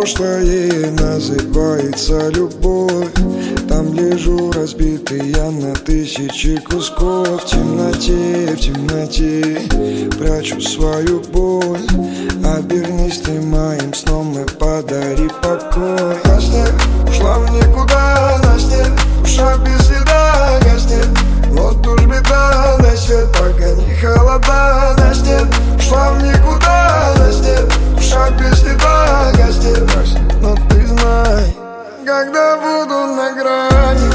прошлое называется любовь. Там лежу разбитый я на тысячи кусков. В темноте прячу свою боль. Обернись ты моим сном и подари покой. Нас нет, ушла в никуда, нас нет, душа без следа гаснет. Вот уж беда, дай свет, пока не холода. Нас нет, ушла в никуда, нас нет, душа без следа гаснет. Но ты знай, когда буду на грани,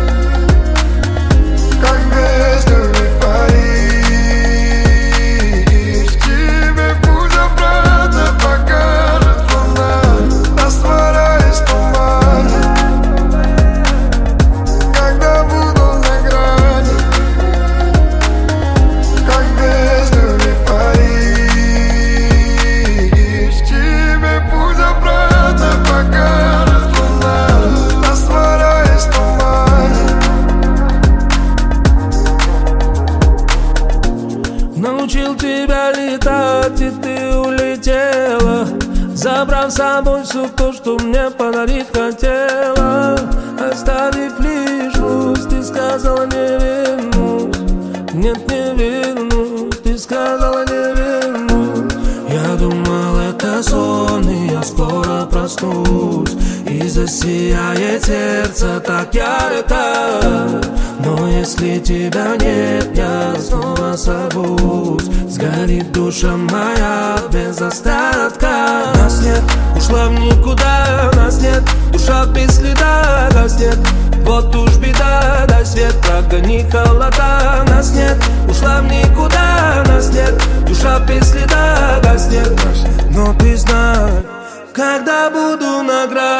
как без любви Париж, тебе путь обратно покажет луна, растворяясь в тумане. Когда буду на грани, как без любви Париж, тебе путь обратно покажет луна, растворяясь в тумане. Научил тебя летать, и ты улетела, забрав с собой все то, что мне подарить хотела. Оставив лишь грусть, ты сказала не вернусь. Нет, не вернусь, ты сказала не вернусь. Я думал, это сон, и я скоро проснусь, и засияет сердце так ярко. Но если тебя нет, я снова сорвусь. Сгорит душа моя без остатка. Нас нет, ушла в никуда, нас нет, душа без следа гаснет. Вот уж беда, дай свет, прогони холода. Нас нет, ушла в никуда, нас нет, душа без следа гаснет. Но ты знай, когда буду на грани,